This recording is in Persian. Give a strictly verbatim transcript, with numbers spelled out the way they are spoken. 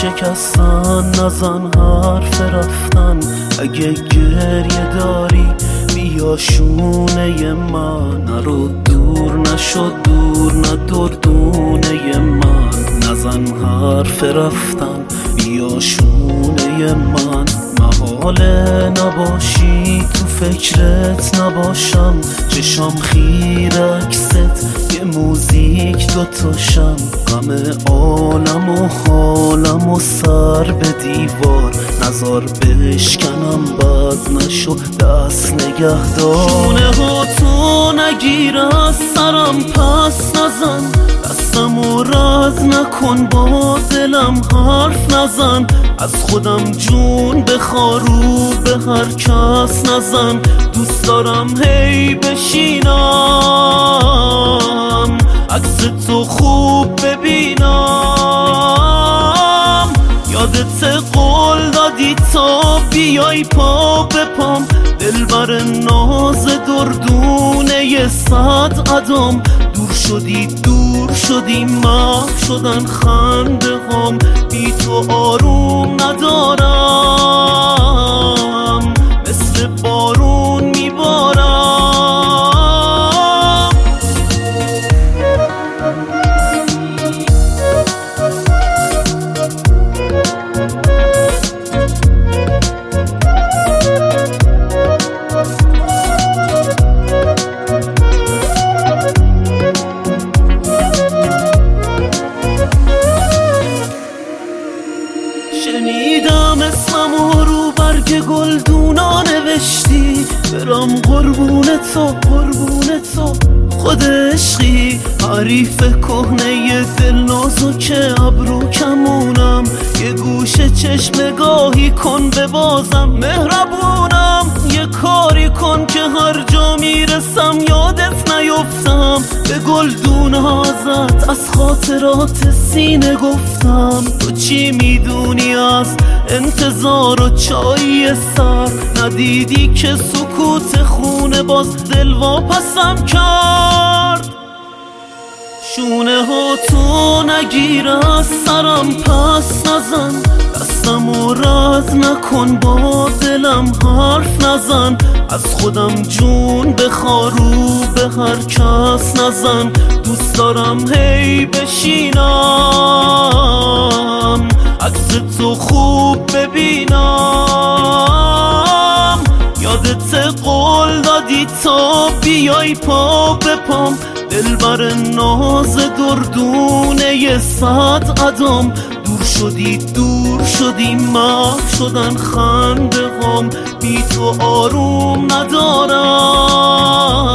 شکستن نزن حرف رفتن، اگه گریه داری بیا شونه من، نرو دور نشو دور ندور دونه من، نزن حرف رفتن بیا شونه من. محاله نباشی تو فکرت نباشم، چشام خیر عکست یه موزیک دوتاشم، غم عالم و حالم و سر به دیوار، نزار بشکنم بد نشو دست نگهدار. شونه ها تو نگیر از سرم پس نزن، دستم و رد نکن با دلم حرف نزن، از خودم جون بخارو به هر کس نزن، دوست دارم هی بشینم عکس تو خوب ببینم، یادت قول دادی تا بیای پا به پام، دلبر ناز دردونه صد عدم، دور شدی دور شدی محو شدن خنده هم، بی تو آروم ندارم مثل بارون میبارم. شنیدم اسممو رو برگ گلدونا نوشتی، برام قربون تو قربون تو خود عشقی، حریف کهنه دل نازک ابرو کمونم، یه گوشه چشم گاهی کن به بازم مهربونم، یه کاری کن که هر جا میرسم یادت نیفتم، به گلدون ازت از خاطرات سینه گفتم، تو چی میدونی از انتظار و چایی سر، ندیدی که سکوت خونه باز دل واپسم کرد. شونه ها تو نگیر از سرم پس نزن، دستم و رد نکن با دلم حرف نزن، از خودم جون بخارو به هر کس نزن، دوست دارم هی بشینم عکس تو خوب ببینم، یادت قول دادی تا بیای پا به پام، دلبر ناز دردونه صد عدم، دور شدی دور شدی محو شدن خنده هم، بی تو آروم ندارم.